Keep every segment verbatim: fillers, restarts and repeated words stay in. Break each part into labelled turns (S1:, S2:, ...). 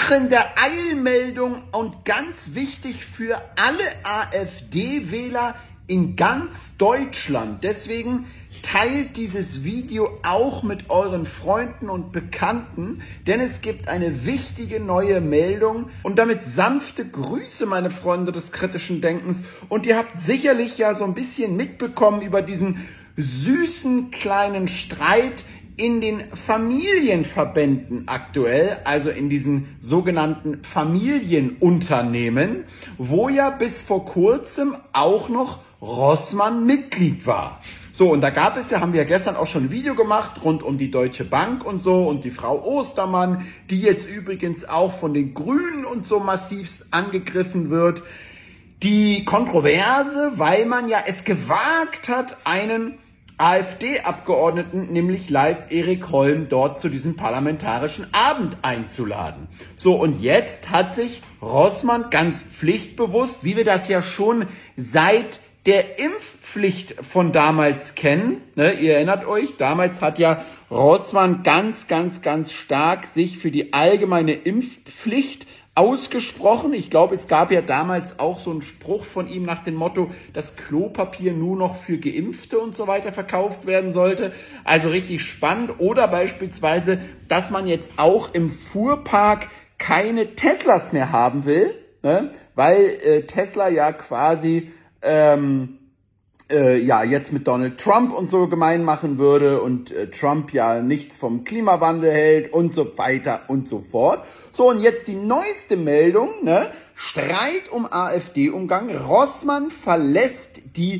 S1: krachende Eilmeldung und ganz wichtig für alle AfD-Wähler in ganz Deutschland. Deswegen teilt dieses Video auch mit euren Freunden und Bekannten, denn es gibt eine wichtige neue Meldung und damit sanfte Grüße, meine Freunde des kritischen Denkens. Und ihr habt sicherlich ja so ein bisschen mitbekommen über diesen süßen kleinen Streit in den Familienverbänden aktuell, also in diesen sogenannten Familienunternehmen, wo ja bis vor kurzem auch noch Rossmann Mitglied war. So, und da gab es ja, haben wir ja gestern auch schon ein Video gemacht, rund um die Deutsche Bank und so und die Frau Ostermann, die jetzt übrigens auch von den Grünen und so massivst angegriffen wird. Die Kontroverse, weil man ja es gewagt hat, einen AfD-Abgeordneten, nämlich live Erik Holm, dort zu diesem parlamentarischen Abend einzuladen. So, und jetzt hat sich Rossmann ganz pflichtbewusst, wie wir das ja schon seit der Impfpflicht von damals kennen, ne, ihr erinnert euch, damals hat ja Rossmann ganz, ganz, ganz stark sich für die allgemeine Impfpflicht ausgesprochen. Ich glaube, es gab ja damals auch so einen Spruch von ihm nach dem Motto, dass Klopapier nur noch für Geimpfte und so weiter verkauft werden sollte. Also richtig spannend. Oder beispielsweise, dass man jetzt auch im Fuhrpark keine Teslas mehr haben will, ne? Weil äh, Tesla ja quasi ähm, äh, ja jetzt mit Donald Trump und so gemein machen würde und äh, Trump ja nichts vom Klimawandel hält und so weiter und so fort. So, und jetzt die neueste Meldung, ne? Streit um AfD-Umgang. Rossmann verlässt die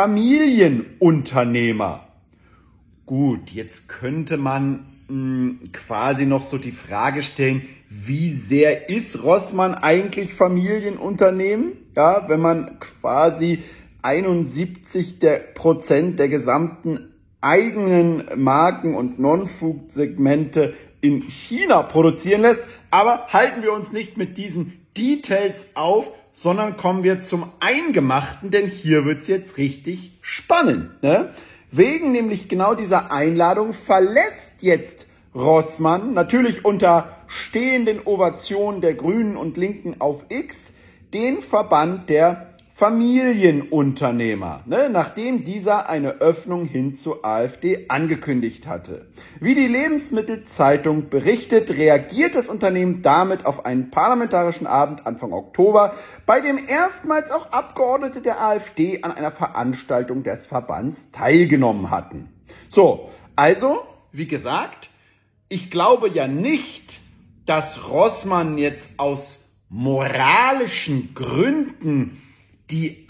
S1: Familienunternehmer. Gut, jetzt könnte man mh, quasi noch so die Frage stellen, wie sehr ist Rossmann eigentlich Familienunternehmen? Ja, wenn man quasi einundsiebzig Prozent der gesamten eigenen Marken- und Non-Food-Segmente in China produzieren lässt. Aber halten wir uns nicht mit diesen Details auf, sondern kommen wir zum Eingemachten, denn hier wird's jetzt richtig spannend, ne? Wegen nämlich genau dieser Einladung verlässt jetzt Rossmann, natürlich unter stehenden Ovationen der Grünen und Linken auf X, den Verband der Familienunternehmer, ne, nachdem dieser eine Öffnung hin zur AfD angekündigt hatte. Wie die Lebensmittelzeitung berichtet, reagiert das Unternehmen damit auf einen parlamentarischen Abend Anfang Oktober, bei dem erstmals auch Abgeordnete der AfD an einer Veranstaltung des Verbands teilgenommen hatten. So, also, wie gesagt, ich glaube ja nicht, dass Rossmann jetzt aus moralischen Gründen die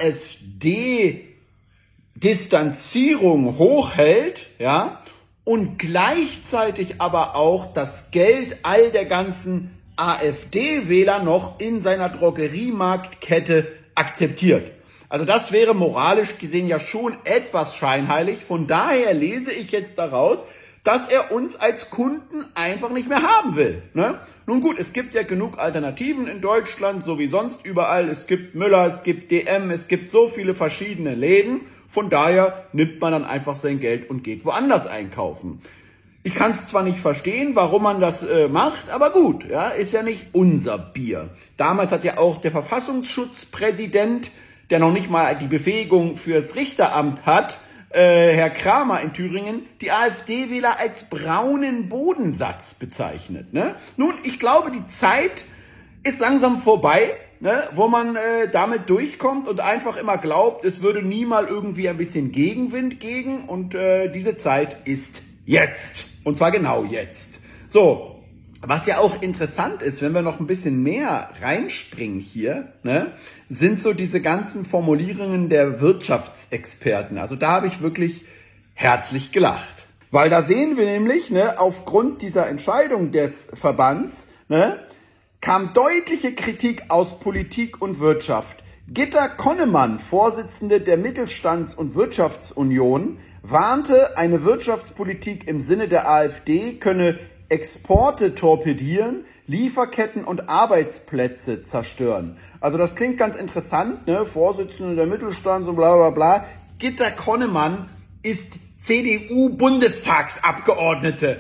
S1: AfD-Distanzierung hochhält, ja, und gleichzeitig aber auch das Geld all der ganzen AfD-Wähler noch in seiner Drogeriemarktkette akzeptiert. Also das wäre moralisch gesehen ja schon etwas scheinheilig. Von daher lese ich jetzt daraus, dass er uns als Kunden einfach nicht mehr haben will, ne? Nun gut, es gibt ja genug Alternativen in Deutschland, so wie sonst überall. Es gibt Müller, es gibt D M, es gibt so viele verschiedene Läden. Von daher nimmt man dann einfach sein Geld und geht woanders einkaufen. Ich kann es zwar nicht verstehen, warum man das äh, macht, aber gut, ja, ist ja nicht unser Bier. Damals hat ja auch der Verfassungsschutzpräsident, der noch nicht mal die Befähigung fürs Richteramt hat, Äh, Herr Kramer in Thüringen, die AfD-Wähler als braunen Bodensatz bezeichnet. Ne? Nun, ich glaube, die Zeit ist langsam vorbei, ne? Wo man äh, damit durchkommt und einfach immer glaubt, es würde nie mal irgendwie ein bisschen Gegenwind gegen. Und äh, diese Zeit ist jetzt. Und zwar genau jetzt. So. Was ja auch interessant ist, wenn wir noch ein bisschen mehr reinspringen hier, ne, sind so diese ganzen Formulierungen der Wirtschaftsexperten. Also da habe ich wirklich herzlich gelacht. Weil da sehen wir nämlich, ne, aufgrund dieser Entscheidung des Verbands, ne, kam deutliche Kritik aus Politik und Wirtschaft. Gitta Konnemann, Vorsitzende der Mittelstands- und Wirtschaftsunion, warnte, eine Wirtschaftspolitik im Sinne der AfD könne Exporte torpedieren, Lieferketten und Arbeitsplätze zerstören. Also das klingt ganz interessant, ne? Vorsitzende der Mittelstands und bla bla bla. Gitta Konnemann ist C D U-Bundestagsabgeordnete.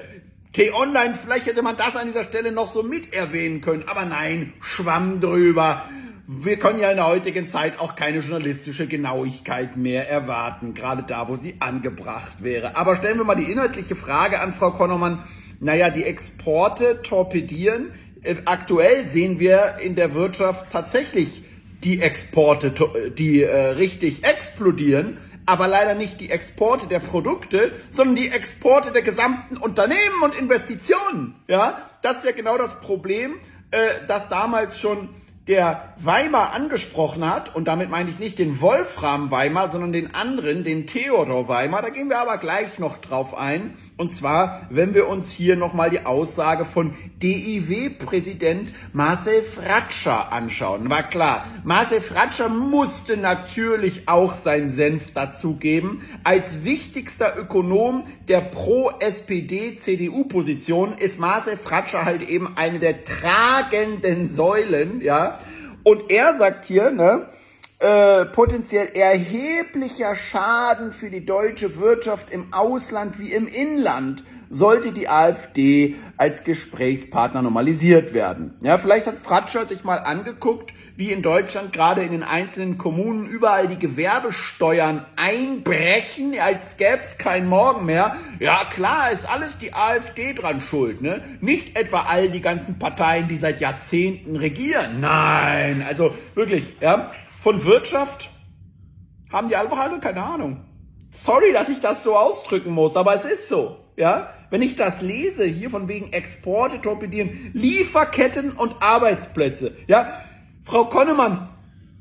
S1: T-Online, vielleicht hätte man das an dieser Stelle noch so mit erwähnen können, aber nein, Schwamm drüber. Wir können ja in der heutigen Zeit auch keine journalistische Genauigkeit mehr erwarten, gerade da, wo sie angebracht wäre. Aber stellen wir mal die inhaltliche Frage an Frau Konnermann. Naja, die Exporte torpedieren. Aktuell sehen wir in der Wirtschaft tatsächlich die Exporte, die äh, richtig explodieren, aber leider nicht die Exporte der Produkte, sondern die Exporte der gesamten Unternehmen und Investitionen. Ja, das ist ja genau das Problem, äh, das damals schon der Weimar angesprochen hat, und damit meine ich nicht den Wolfram Weimar, sondern den anderen, den Theodor Weimar. Da gehen wir aber gleich noch drauf ein. Und zwar, wenn wir uns hier nochmal die Aussage von D I W-Präsident Marcel Fratscher anschauen. War klar, Marcel Fratscher musste natürlich auch seinen Senf dazugeben. Als wichtigster Ökonom der Pro-S P D-C D U-Position ist Marcel Fratscher halt eben eine der tragenden Säulen, ja. Und er sagt hier, ne, Äh, potenziell erheblicher Schaden für die deutsche Wirtschaft im Ausland wie im Inland, sollte die AfD als Gesprächspartner normalisiert werden. Ja, vielleicht hat Fratscher sich mal angeguckt, wie in Deutschland gerade in den einzelnen Kommunen überall die Gewerbesteuern einbrechen, als gäbe es kein Morgen mehr. Ja klar, ist alles die AfD dran schuld, ne? Nicht etwa all die ganzen Parteien, die seit Jahrzehnten regieren. Nein, also wirklich, ja. Von Wirtschaft haben die einfach alle keine Ahnung. Sorry, dass ich das so ausdrücken muss, aber es ist so, ja. Wenn ich das lese, hier von wegen Exporte torpedieren, Lieferketten und Arbeitsplätze, ja. Frau Konnemann,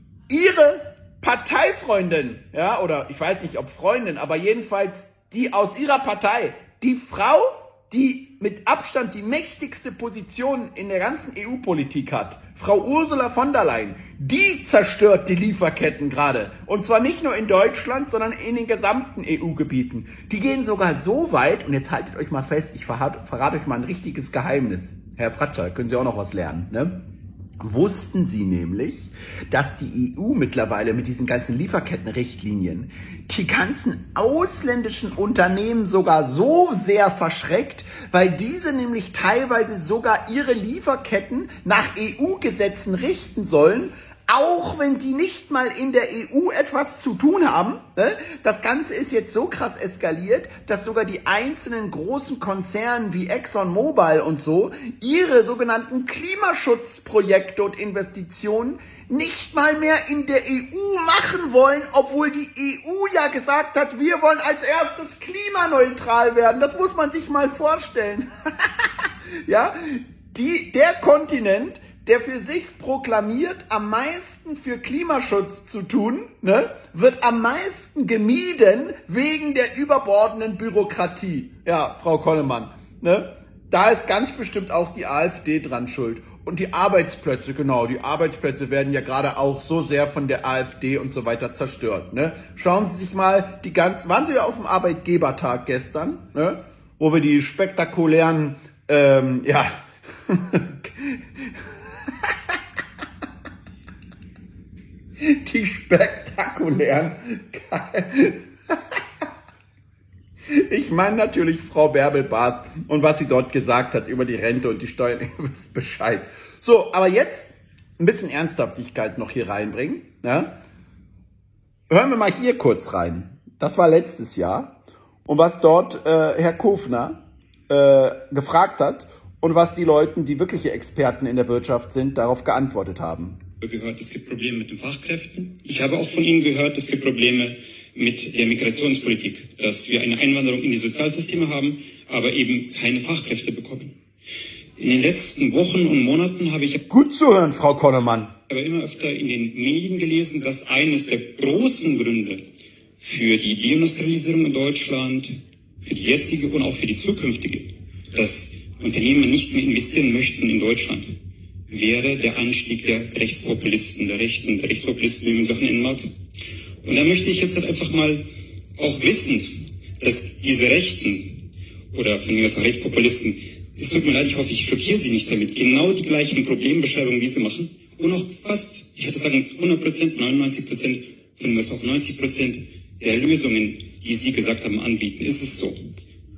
S1: Ihre Parteifreundin, ja, oder ich weiß nicht, ob Freundin, aber jedenfalls die aus Ihrer Partei, die Frau, die mit Abstand die mächtigste Position in der ganzen E U-Politik hat, Frau Ursula von der Leyen, die zerstört die Lieferketten gerade. Und zwar nicht nur in Deutschland, sondern in den gesamten E U-Gebieten. Die gehen sogar so weit, und jetzt haltet euch mal fest, ich verrate, verrate euch mal ein richtiges Geheimnis. Herr Fratscher, können Sie auch noch was lernen, ne? Wussten Sie nämlich, dass die E U mittlerweile mit diesen ganzen Lieferkettenrichtlinien die ganzen ausländischen Unternehmen sogar so sehr verschreckt, weil diese nämlich teilweise sogar ihre Lieferketten nach E U-Gesetzen richten sollen, auch wenn die nicht mal in der E U etwas zu tun haben. Das Ganze ist jetzt so krass eskaliert, dass sogar die einzelnen großen Konzerne wie ExxonMobil und so ihre sogenannten Klimaschutzprojekte und Investitionen nicht mal mehr in der E U machen wollen, obwohl die E U ja gesagt hat, wir wollen als erstes klimaneutral werden. Das muss man sich mal vorstellen. Ja, die, der Kontinent, der für sich proklamiert, am meisten für Klimaschutz zu tun, ne, wird am meisten gemieden wegen der überbordenden Bürokratie. Ja, Frau Konnemann, ne, da ist ganz bestimmt auch die AfD dran schuld. Und die Arbeitsplätze, genau, die Arbeitsplätze werden ja gerade auch so sehr von der AfD und so weiter zerstört, ne. Schauen Sie sich mal die ganzen, waren Sie ja auf dem Arbeitgebertag gestern, ne, wo wir die spektakulären, ähm, ja, die spektakulären, ich meine natürlich Frau Bärbel-Bas und was sie dort gesagt hat über die Rente und die Steuern, ihr wisst Bescheid. So, aber jetzt ein bisschen Ernsthaftigkeit noch hier reinbringen. Ja? Hören wir mal hier kurz rein. Das war letztes Jahr und was dort äh, Herr Kofner äh, gefragt hat und was die Leute, die wirkliche Experten in der Wirtschaft sind, darauf geantwortet haben.
S2: Gehört, es gibt Probleme mit den Fachkräften. Ich habe auch von Ihnen gehört, es gibt Probleme mit der Migrationspolitik, dass wir eine Einwanderung in die Sozialsysteme haben, aber eben keine Fachkräfte bekommen. In den letzten Wochen und Monaten habe ich
S1: gut zu hören, Frau Konnemann,
S2: aber immer öfter in den Medien gelesen, dass eines der großen Gründe für die Deindustrialisierung in Deutschland, für die jetzige und auch für die zukünftige, dass Unternehmen nicht mehr investieren möchten in Deutschland, wäre der Anstieg der Rechtspopulisten, der Rechten, der Rechtspopulisten, wie man Sachen nennen mag. Und da möchte ich jetzt halt einfach mal auch wissen, dass diese Rechten oder von mir aus auch Rechtspopulisten, es tut mir leid, ich hoffe, ich schockiere Sie nicht damit, genau die gleichen Problembeschreibungen, wie Sie machen und auch fast, ich würde sagen, hundert Prozent, neunundneunzig Prozent, von mir aus auch neunzig Prozent der Lösungen, die Sie gesagt haben, anbieten. Ist es so?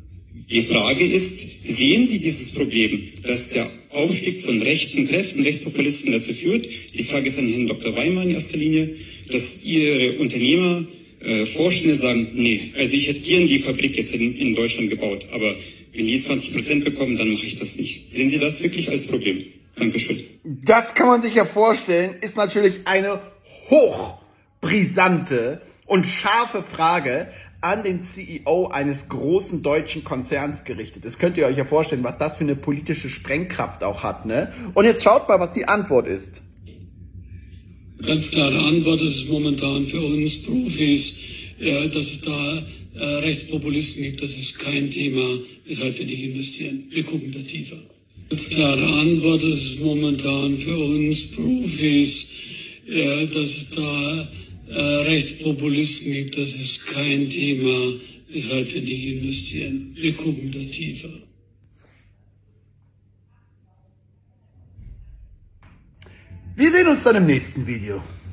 S2: Die Frage ist, sehen Sie dieses Problem, dass der Aufstieg von rechten Kräften, Rechtspopulisten dazu führt? Die Frage ist an Herrn Doktor Weimer in erster Linie, dass Ihre Unternehmer, äh, Vorstände sagen, nee, also ich hätte gern die Fabrik jetzt in, in Deutschland gebaut, aber wenn die zwanzig Prozent bekommen, dann mache ich das nicht. Sehen Sie das wirklich als Problem? Dankeschön.
S1: Das kann man sich ja vorstellen, ist natürlich eine hochbrisante und scharfe Frage an den C E O eines großen deutschen Konzerns gerichtet. Das könnt ihr euch ja vorstellen, was das für eine politische Sprengkraft auch hat, ne? Und jetzt schaut mal, was die Antwort ist.
S3: Ganz klare Antwort ist es momentan für uns Profis, äh, dass es da äh, Rechtspopulisten gibt. Das ist kein Thema, weshalb wir nicht investieren. Wir gucken da tiefer. Ganz klare Antwort ist es momentan für uns Profis, äh, dass es da äh, Rechtspopulisten gibt. Das ist kein Thema, weshalb wir nicht investieren. Wir gucken da tiefer.
S1: Wir sehen uns dann im nächsten Video.